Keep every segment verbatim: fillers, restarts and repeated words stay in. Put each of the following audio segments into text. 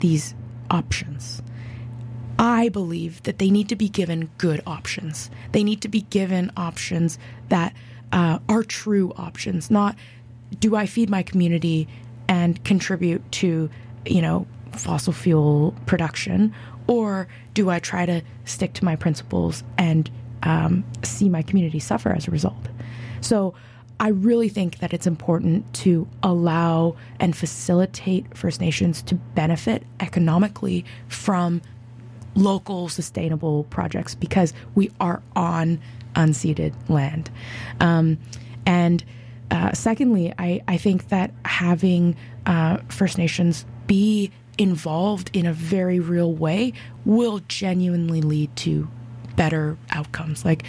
these options. I believe that they need to be given good options. They need to be given options that uh, are true options, not do I feed my community and contribute to, you know, fossil fuel production, or do I try to stick to my principles and um, see my community suffer as a result? So I really think that it's important to allow and facilitate First Nations to benefit economically from local sustainable projects because we are on unceded land. Um, and uh, secondly, I, I think that having uh, First Nations be involved in a very real way will genuinely lead to better outcomes. Like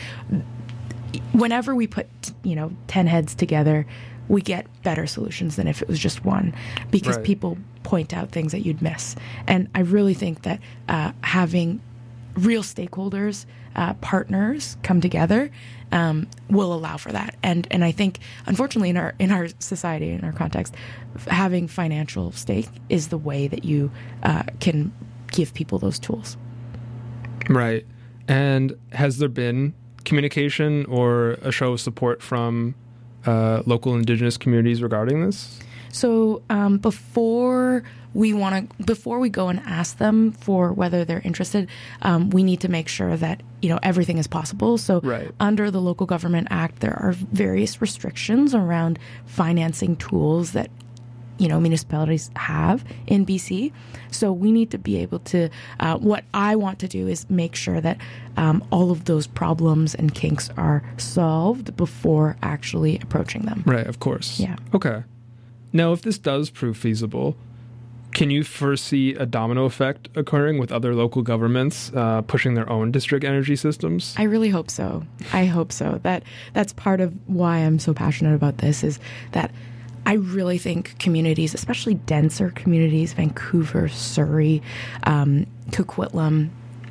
whenever we put, you know, ten heads together, we get better solutions than if it was just one, because right. people point out things that you'd miss. And I really think that uh, having real stakeholders, uh, partners come together um, will allow for that. And and I think, unfortunately, in our in our society, in our context, having financial stake is the way that you uh, can give people those tools. Right. And has there been communication or a show of support from uh, local Indigenous communities regarding this? So um, before we want to, before we go and ask them for whether they're interested, um, we need to make sure that, you know, everything is possible. So right. under the Local Government Act, there are various restrictions around financing tools that, you know, municipalities have in B C. So we need to be able to, uh, what I want to do is make sure that um, all of those problems and kinks are solved before actually approaching them. Right, of course. Yeah. Okay. Now, if this does prove feasible, can you foresee a domino effect occurring with other local governments uh, pushing their own district energy systems? I really hope so. I hope so. That that's part of why I'm so passionate about this, is that I really think communities, especially denser communities, Vancouver, Surrey, um, Coquitlam,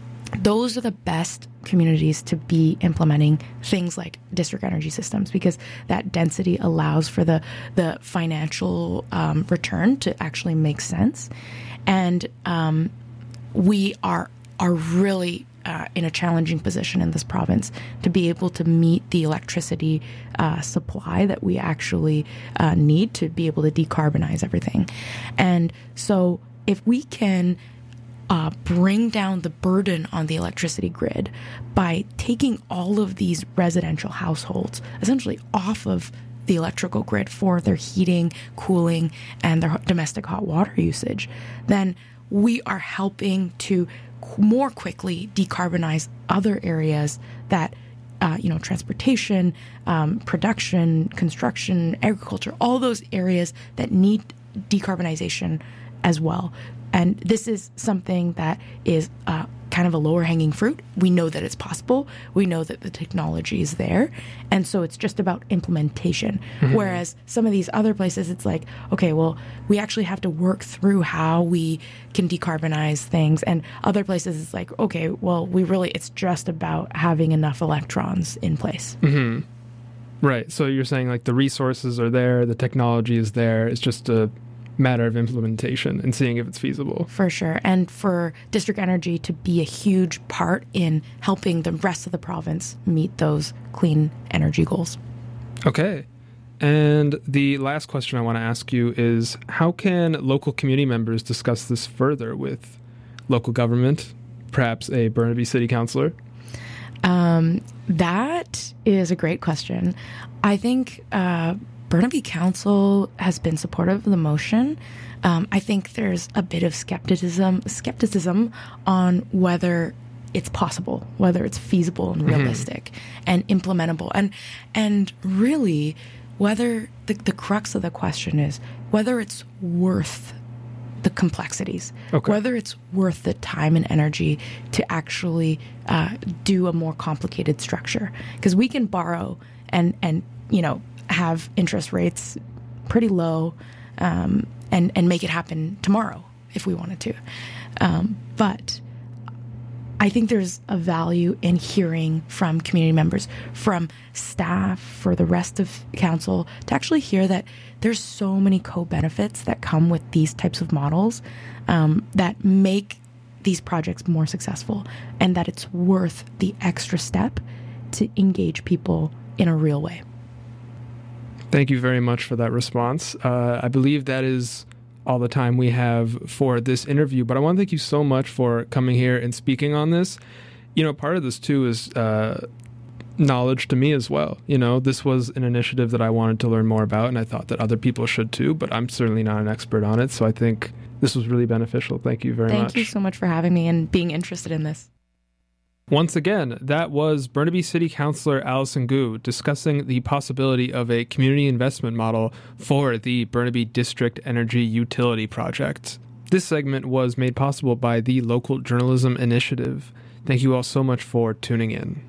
those are the best communities to be implementing things like district energy systems, because that density allows for the the financial um, return to actually make sense. And um, we are are really uh, in a challenging position in this province to be able to meet the electricity uh, supply that we actually uh, need to be able to decarbonize everything. And so if we can Uh, bring down the burden on the electricity grid by taking all of these residential households essentially off of the electrical grid for their heating, cooling, and their domestic hot water usage, then we are helping to more quickly decarbonize other areas that, uh, you know, transportation, um, production, construction, agriculture, all those areas that need decarbonization as well. And this is something that is uh, kind of a lower hanging fruit. We know that it's possible. We know that the technology is there. And so it's just about implementation. Mm-hmm. Whereas some of these other places, it's like, okay, well, we actually have to work through how we can decarbonize things. And other places, it's like, okay, well, we really, it's just about having enough electrons in place. Mm-hmm. Right. So you're saying like the resources are there, the technology is there. It's just a matter of implementation and seeing if it's feasible. For sure. And for district energy to be a huge part in helping the rest of the province meet those clean energy goals. Okay. And the last question I want to ask you is, how can local community members discuss this further with local government, perhaps a Burnaby City Councillor? Um, that is a great question. I think uh, Burnaby Council has been supportive of the motion. Um, I think there's a bit of skepticism skepticism on whether it's possible, whether it's feasible and realistic mm-hmm. and implementable. And and really, whether the, the crux of the question is whether it's worth the complexities, okay. whether it's worth the time and energy to actually uh, do a more complicated structure. Because we can borrow and, and, you know, have interest rates pretty low um, and, and make it happen tomorrow if we wanted to. Um, but I think there's a value in hearing from community members, from staff, for the rest of council, to actually hear that there's so many co-benefits that come with these types of models um, that make these projects more successful, and that it's worth the extra step to engage people in a real way. Thank you very much for that response. Uh, I believe that is all the time we have for this interview, but I want to thank you so much for coming here and speaking on this. You know, part of this too is uh, knowledge to me as well. You know, this was an initiative that I wanted to learn more about, and I thought that other people should too, but I'm certainly not an expert on it, so I think this was really beneficial. Thank you very Thank much. Thank you so much for having me and being interested in this. Once again, that was Burnaby City Councilor Allison Gu discussing the possibility of a community investment model for the Burnaby District Energy Utility Project. This segment was made possible by the Local Journalism Initiative. Thank you all so much for tuning in.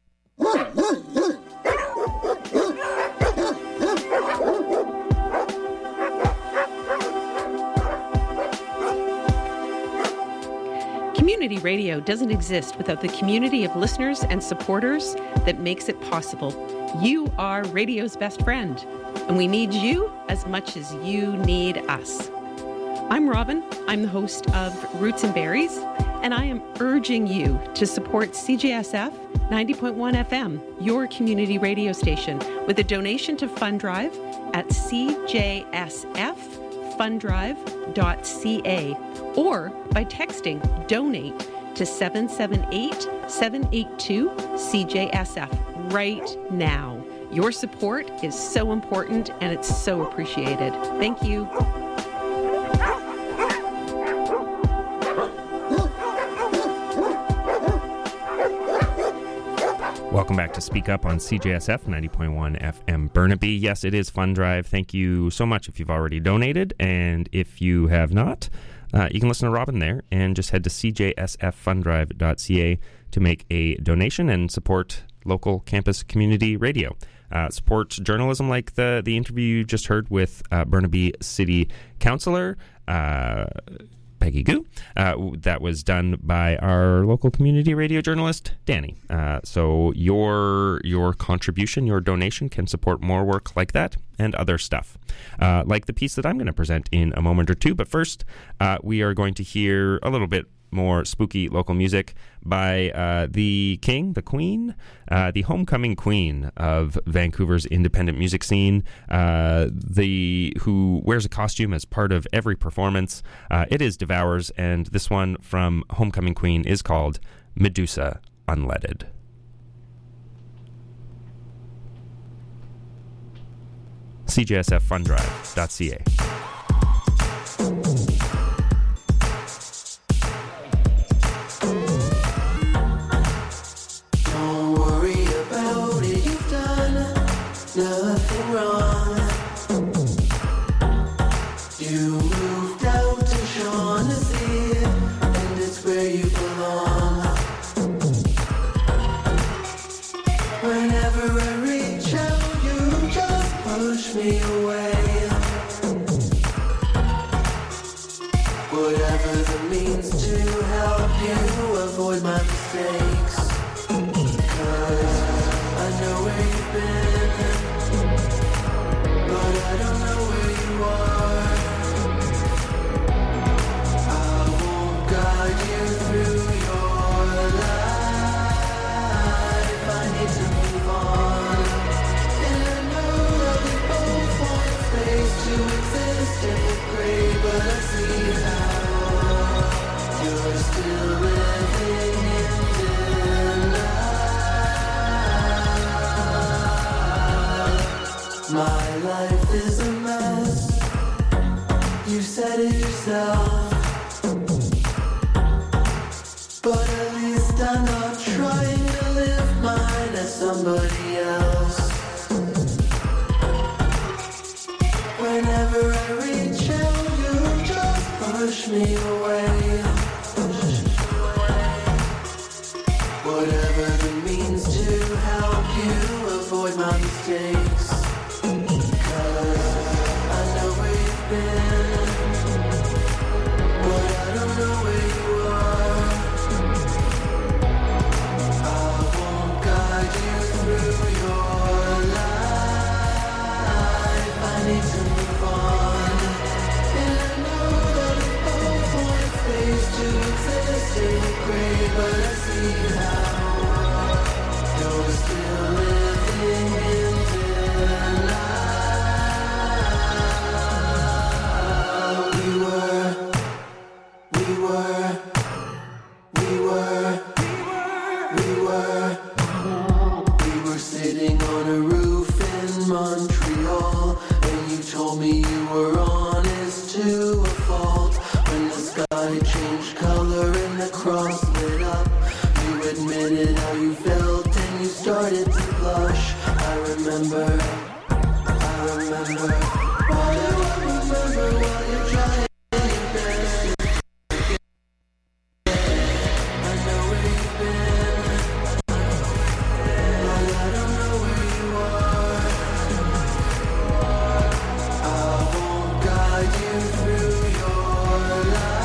Community radio doesn't exist without the community of listeners and supporters that makes it possible. You are radio's best friend, and we need you as much as you need us. I'm Robin. I'm the host of Roots and Berries, and I am urging you to support C J S F ninety point one F M, your community radio station, with a donation to Fund Drive at c j s f fund drive dot c a or by texting donate to seven seven eight, seven eight two, C J S F right now. Your support is so important and it's so appreciated. Thank you. Welcome back to Speak Up on C J S F ninety point one F M Burnaby. Yes, it is Fund Drive. Thank you so much if you've already donated, and if you have not, uh, you can listen to Robin there and just head to c j s f fund drive dot c a to make a donation and support local campus community radio. Uh, support journalism like the, the interview you just heard with uh, Burnaby City Councilor uh Peggy Gu, uh, that was done by our local community radio journalist, Danny. Uh, so your your contribution, your donation can support more work like that and other stuff, uh, like the piece that I'm going to present in a moment or two. But first, uh, we are going to hear a little bit more spooky local music by uh, the king, the queen, uh, the homecoming queen of Vancouver's independent music scene, uh, the who wears a costume as part of every performance. Uh, it is Devours, and this one from Homecoming Queen is called Medusa Unleaded. c j s f fund drive dot c a. Nothing wrong. You moved out to Shaughnessy, and it's where you belong. Whenever I reach out, you just push me away. Whatever the means to help you avoid my mistakes, 'cause I know where you've been, but I don't know where you are. I won't guide you through your life. I need to move on, and I know that we both want space to exist in the gray, but I see how you're still living in denial. My life is a mess. You said it yourself. But at least I'm not trying to live mine as somebody else. Whenever I reach out, you just push me away. Whatever the means to help you avoid my mistakes. But I don't know where you are. We were, we were, we were, we were sitting on a roof in Montreal, and you told me you were honest to a fault. When the sky changed color and the cross lit up, you admitted how you felt and you started to blush. I remember, I remember, why do I remember while you're trying your best to forget? I know where you've been, but I don't know where you are. I won't guide you through your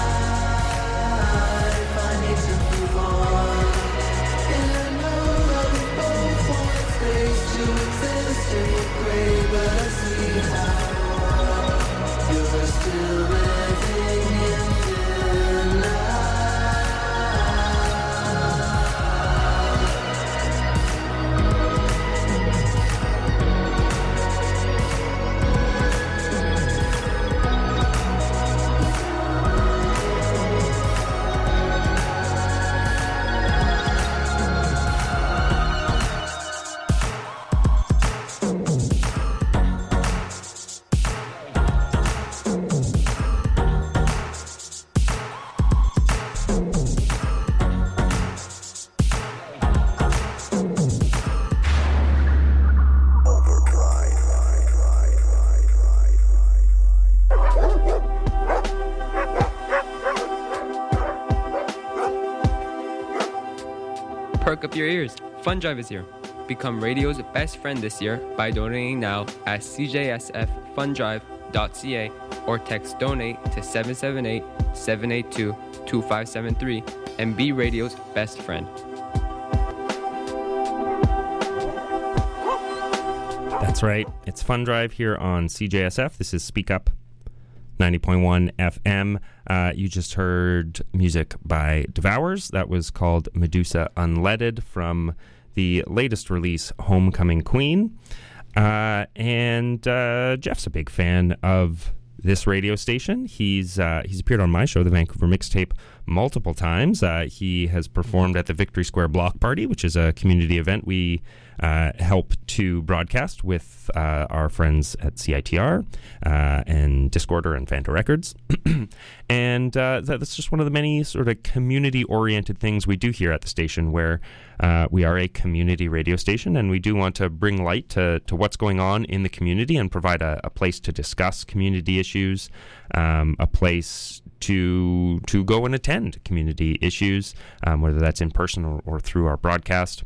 life. I need to move on, and I know that we both want space to exist in the gray, but I see how you're still living in denial. Perk up your ears. Fun Drive is here. Become radio's best friend this year by donating now at c j s f fun drive dot c a or text donate to seven seven eight, seven eight two, two five seven three and be radio's best friend. That's right. It's Fun Drive here on C J S F. This is Speak Up ninety point one F M. Uh, you just heard music by Devours. That was called Medusa Unleaded from the latest release, Homecoming Queen. Uh, and uh, Jeff's a big fan of this radio station. He's uh, he's appeared on my show, The Vancouver Mixtape, multiple times. Uh, he has performed at the Victory Square Block Party, which is a community event we uh, help to broadcast with uh, our friends at C I T R uh, and Discorder and Fanta Records. And uh, that's just one of the many sort of community-oriented things we do here at the station, where uh, we are a community radio station, and we do want to bring light to, to what's going on in the community and provide a, a place to discuss community issues, um, a place to to go and attend community issues, um, whether that's in person or, or through our broadcast.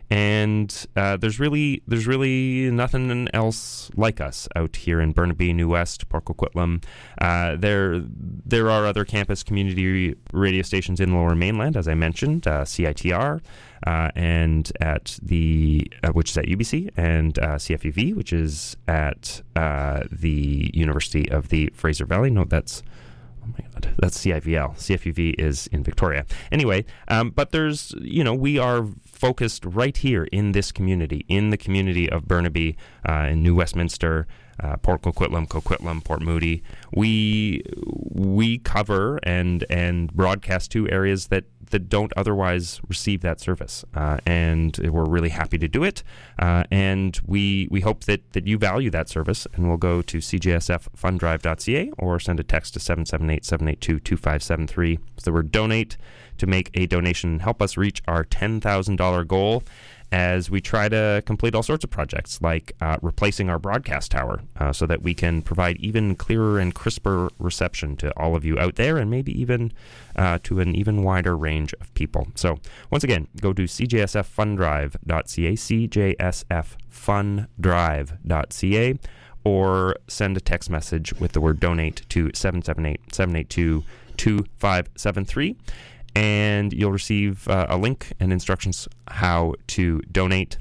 And uh, there's really there's really nothing else like us out here in Burnaby, New West, Port Coquitlam. Uh, there there are other campus community radio stations in the Lower Mainland, as I mentioned, uh, C I T R, uh, and at the uh, which is at U B C, and uh, C F U V, which is at uh, the University of the Fraser Valley. No, that's. Oh my God, that's C I V L. C F U V is in Victoria. Anyway, um, but there's, you know, we are focused right here in this community, in the community of Burnaby, uh, in New Westminster, uh, Port Coquitlam, Coquitlam, Port Moody. We we cover and and broadcast to areas that, that don't otherwise receive that service, uh, and we're really happy to do it. Uh, and we we hope that, that you value that service, and we'll go to c j s f fun drive dot c a or send a text to seven seven eight, seven eight two, two five seven three with the word donate to make a donation and help us reach our ten thousand dollars goal, as we try to complete all sorts of projects, like uh, replacing our broadcast tower uh, so that we can provide even clearer and crisper reception to all of you out there, and maybe even uh, to an even wider range of people. So once again, go to c j s f fun drive dot c a, c j s f fun drive dot c a, or send a text message with the word donate to seven seven eight, seven eight two, two five seven three. And you'll receive uh, a link and instructions how to donate.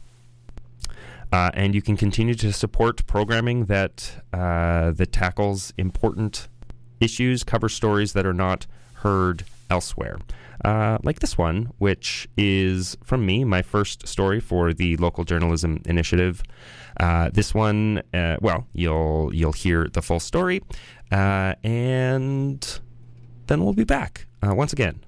Uh, and you can continue to support programming that uh, that tackles important issues, cover stories that are not heard elsewhere. Uh, like this one, which is from me, my first story for the Local Journalism Initiative. Uh, this one, uh, well, you'll you'll hear the full story, uh, and then we'll be back. Uh, once again,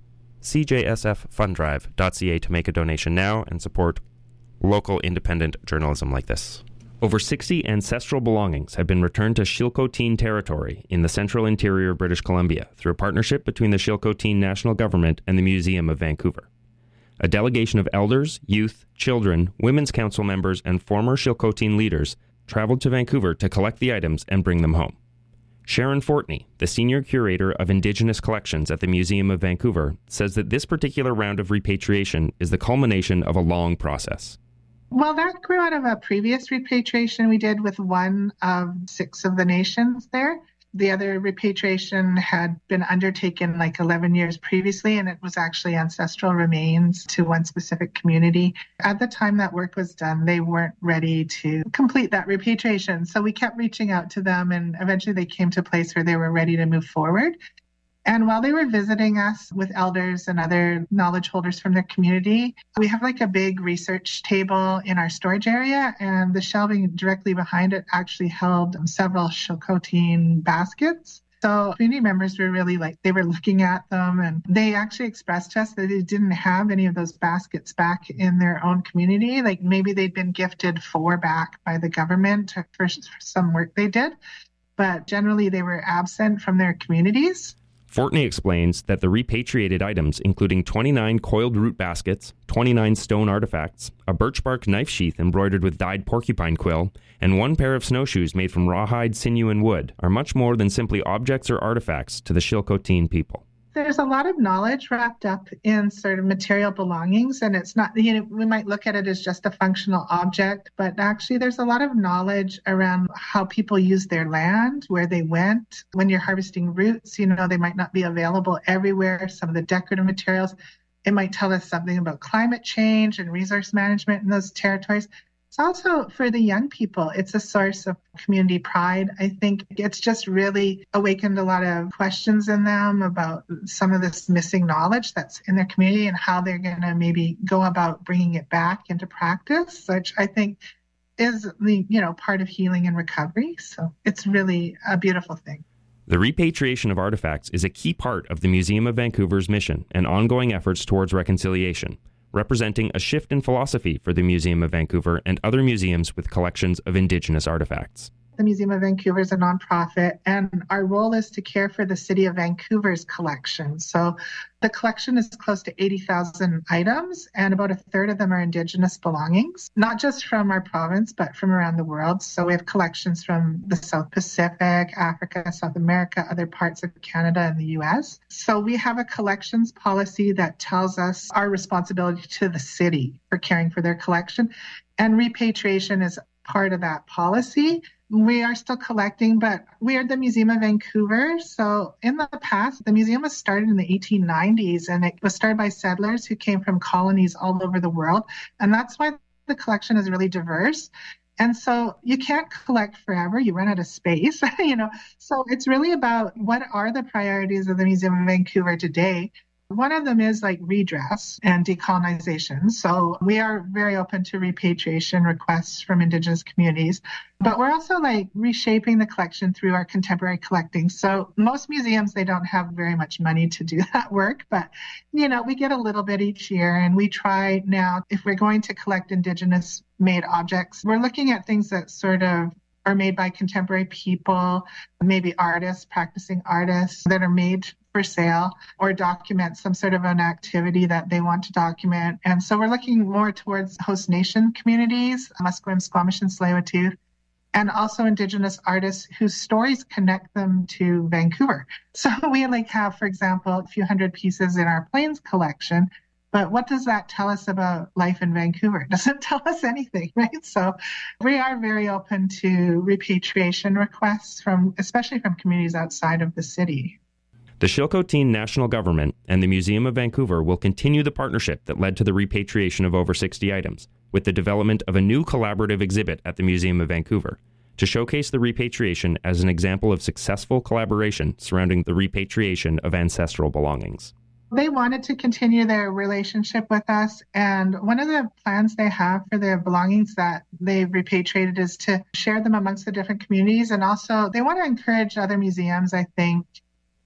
c j s f fund drive dot c a to make a donation now and support local independent journalism like this. Over sixty ancestral belongings have been returned to Chilcotin territory in the central interior of British Columbia through a partnership between the Chilcotin National Government and the Museum of Vancouver. A delegation of elders, youth, children, women's council members, and former Chilcotin leaders traveled to Vancouver to collect the items and bring them home. Sharon Fortney, the Senior Curator of Indigenous Collections at the Museum of Vancouver, says that this particular round of repatriation is the culmination of a long process. Well, that grew out of a previous repatriation we did with one of six of the nations there. The other repatriation had been undertaken like eleven years previously, and it was actually ancestral remains to one specific community. At the time that work was done, they weren't ready to complete that repatriation. So we kept reaching out to them, and eventually they came to a place where they were ready to move forward. And while they were visiting us with elders and other knowledge holders from their community, we have like a big research table in our storage area, and the shelving directly behind it actually held several Chilcotin baskets. So community members were really like, they were looking at them, and they actually expressed to us that they didn't have any of those baskets back in their own community. Like maybe they'd been gifted four back by the government for some work they did, but generally they were absent from their communities. Fortney explains that the repatriated items, including twenty-nine coiled root baskets, twenty-nine stone artifacts, a birch bark knife sheath embroidered with dyed porcupine quill, and one pair of snowshoes made from rawhide, sinew, and wood, are much more than simply objects or artifacts to the Chilcotin people. There's a lot of knowledge wrapped up in sort of material belongings, and it's not, you know, we might look at it as just a functional object, but actually there's a lot of knowledge around how people use their land, where they went. When you're harvesting roots, you know, they might not be available everywhere. Some of the decorative materials, it might tell us something about climate change and resource management in those territories. It's also for the young people, it's a source of community pride. I think it's just really awakened a lot of questions in them about some of this missing knowledge that's in their community and how they're going to maybe go about bringing it back into practice, which I think is the, you know, part of healing and recovery. So it's really a beautiful thing. The repatriation of artifacts is a key part of the Museum of Vancouver's mission and ongoing efforts towards reconciliation, representing a shift in philosophy for the Museum of Vancouver and other museums with collections of Indigenous artifacts. The Museum of Vancouver is a nonprofit, and our role is to care for the City of Vancouver's collection. So the collection is close to eighty thousand items, and about a third of them are Indigenous belongings, not just from our province, but from around the world. So we have collections from the South Pacific, Africa, South America, other parts of Canada and the U S. So we have a collections policy that tells us our responsibility to the city for caring for their collection, and repatriation is part of that policy. We are still collecting, but we are the Museum of Vancouver. So in the past, the museum was started in the eighteen nineties, and it was started by settlers who came from colonies all over the world. And that's why the collection is really diverse. And so you can't collect forever. You run out of space, you know. So it's really about what are the priorities of the Museum of Vancouver today. One of them is like redress and decolonization. So we are very open to repatriation requests from Indigenous communities, but we're also like reshaping the collection through our contemporary collecting. So most museums, they don't have very much money to do that work, but you know, we get a little bit each year, and we try now, if we're going to collect Indigenous made objects, we're looking at things that sort of are made by contemporary people, maybe artists, practicing artists that are made for sale, or document some sort of an activity that they want to document. And so we're looking more towards host nation communities, Musqueam, Squamish, and Tsleil-Waututh, and also Indigenous artists whose stories connect them to Vancouver. So we like have, for example, a few hundred pieces in our Plains collection. But what does that tell us about life in Vancouver? It doesn't tell us anything, right? So we are very open to repatriation requests from, especially from communities outside of the city. The Chilcotin National Government and the Museum of Vancouver will continue the partnership that led to the repatriation of over sixty items, with the development of a new collaborative exhibit at the Museum of Vancouver, to showcase the repatriation as an example of successful collaboration surrounding the repatriation of ancestral belongings. They wanted to continue their relationship with us, and one of the plans they have for their belongings that they've repatriated is to share them amongst the different communities, and also they want to encourage other museums, I think,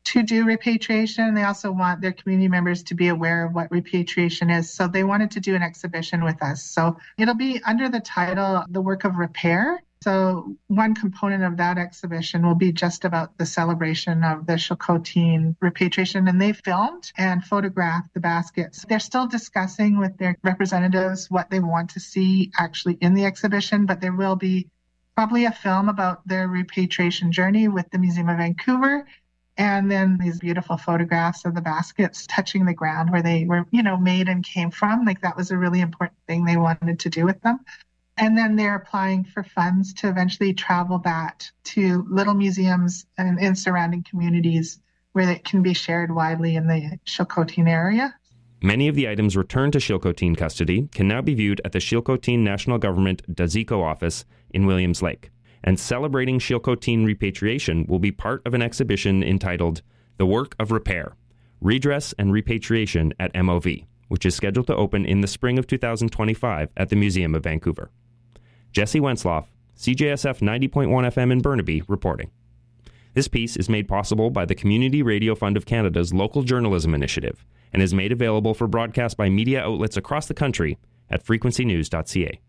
to do repatriation. They also want their community members to be aware of what repatriation is. So they wanted to do an exhibition with us. So it'll be under the title, The Work of Repair. So one component of that exhibition will be just about the celebration of the Chilcotin repatriation. And they filmed and photographed the baskets. They're still discussing with their representatives what they want to see actually in the exhibition, but there will be probably a film about their repatriation journey with the Museum of Vancouver. And then these beautiful photographs of the baskets touching the ground where they were, you know, made and came from. Like that was a really important thing they wanted to do with them. And then they're applying for funds to eventually travel that to little museums and in surrounding communities where it can be shared widely in the Chilcotin area. Many of the items returned to Chilcotin custody can now be viewed at the Chilcotin National Government Dazico office in Williams Lake. And celebrating Chilcotin repatriation will be part of an exhibition entitled The Work of Repair, Redress and Repatriation at M O V, which is scheduled to open in the spring of two thousand twenty-five at the Museum of Vancouver. Jesse Wensloff, C J S F ninety point one F M in Burnaby, reporting. This piece is made possible by the Community Radio Fund of Canada's Local Journalism Initiative and is made available for broadcast by media outlets across the country at frequency news dot c a.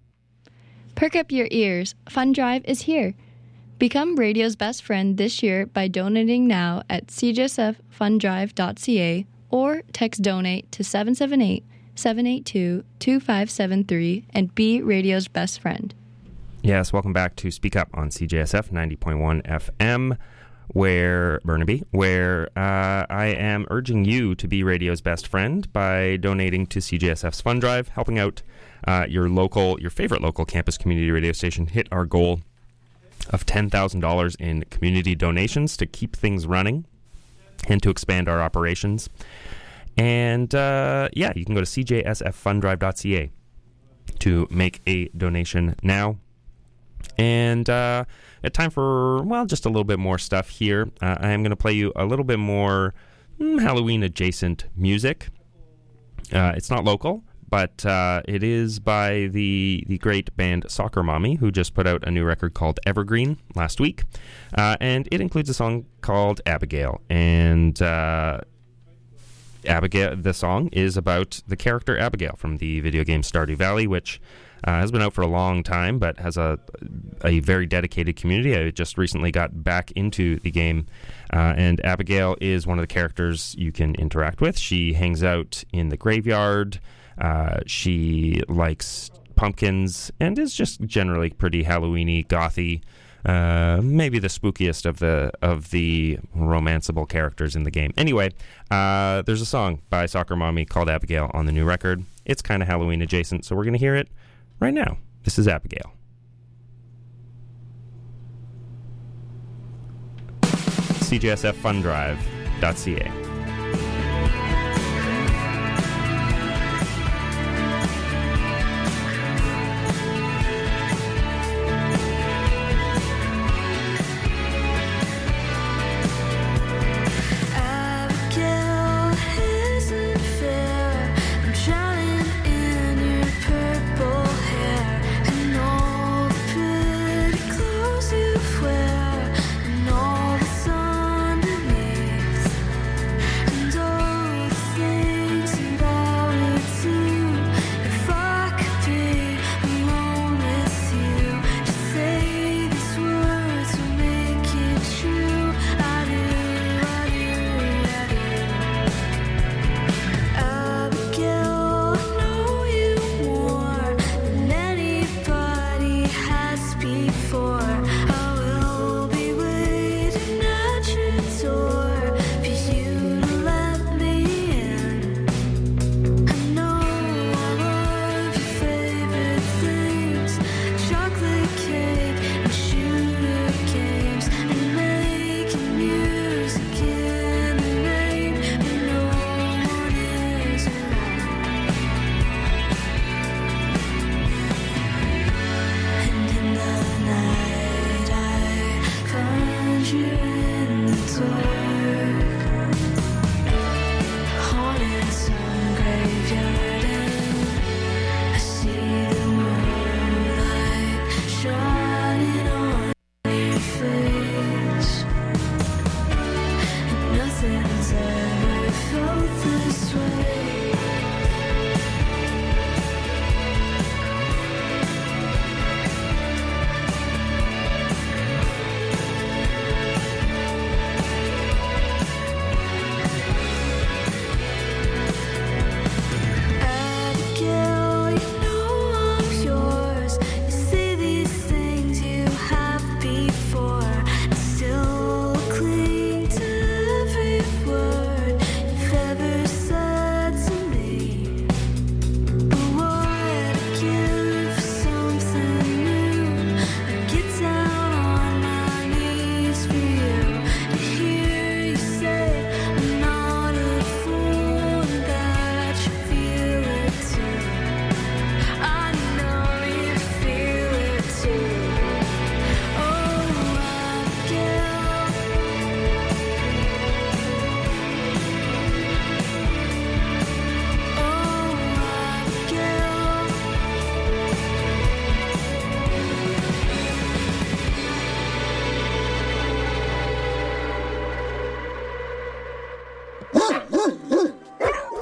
Perk up your ears. Fund Drive is here. Become radio's best friend this year by donating now at c j s f fund drive dot c a or text donate to seven seven eight, seven eight two, two five seven three and be radio's best friend. Yes, welcome back to Speak Up on C J S F ninety point one F M, where Burnaby, where uh, I am urging you to be radio's best friend by donating to C J S F's Fund Drive, helping out uh, your local, your favorite local campus community radio station hit our goal of ten thousand dollars in community donations to keep things running and to expand our operations. And uh, yeah, you can go to c j s f fund drive dot c a to make a donation now. And uh, at time for, well, just a little bit more stuff here. Uh, I am going to play you a little bit more mm, Halloween-adjacent music. Uh, it's not local, but uh, it is by the the great band Soccer Mommy, who just put out a new record called Evergreen last week. Uh, and it includes a song called Abigail. And uh, Abigail, the song is about the character Abigail from the video game Stardew Valley, which uh, has been out for a long time, but has a a very dedicated community. I just recently got back into the game, uh, and Abigail is one of the characters you can interact with. She hangs out in the graveyard. Uh, she likes pumpkins and is just generally pretty Halloween-y, gothy. Uh, maybe the spookiest of the of the romanceable characters in the game. Anyway, uh, there's a song by Soccer Mommy called Abigail on the new record. It's kind of Halloween adjacent, so we're going to hear it right now. This is Abigail. c j s f fund drive dot c a.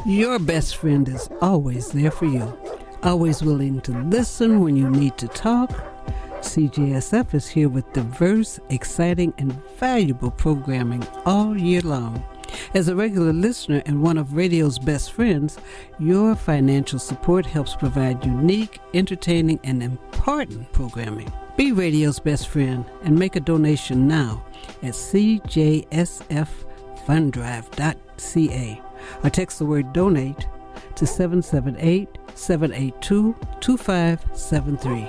Your best friend is always there for you, always willing to listen when you need to talk. C J S F is here with diverse, exciting, and valuable programming all year long. As a regular listener and one of radio's best friends, your financial support helps provide unique, entertaining, and important programming. Be radio's best friend and make a donation now at c j s f fund drive dot c a or text the word donate to seven seven eight, seven eight two, two five seven three.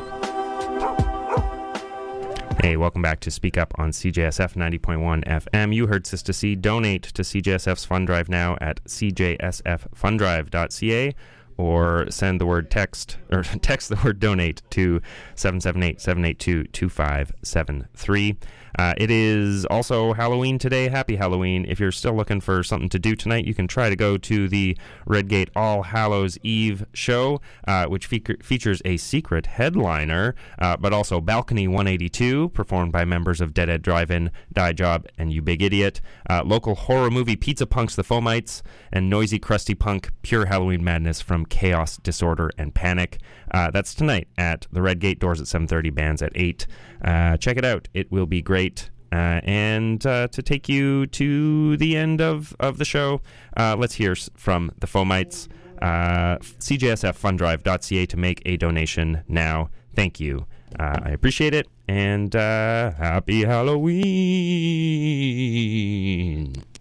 Hey, welcome back to Speak Up on C J S F ninety point one F M. You heard Sister C. Donate to C J S F's Fund Drive now at c j s f fund drive dot c a or send the word text or text the word donate to seven seven eight, seven eight two, two five seven three. Uh, it is also Halloween today. Happy Halloween. If you're still looking for something to do tonight, you can try to go to the Redgate All Hallows Eve show, uh, which fe- features a secret headliner, uh, but also Balcony one eighty-two, performed by members of Dead Ed Drive-In, Die Job, and You Big Idiot, uh, local horror movie Pizza Punks The Fomites, and noisy, crusty punk Pure Halloween Madness from Chaos, Disorder, and Panic. Uh, that's tonight at the Redgate, doors at seven thirty, bands at eight. Uh, check it out. It will be great. Uh, and uh, to take you to the end of, of the show, uh, let's hear from the Fomites. Uh, c j s f fund drive dot c a to make a donation now. Thank you. Uh, I appreciate it. And uh, happy Halloween.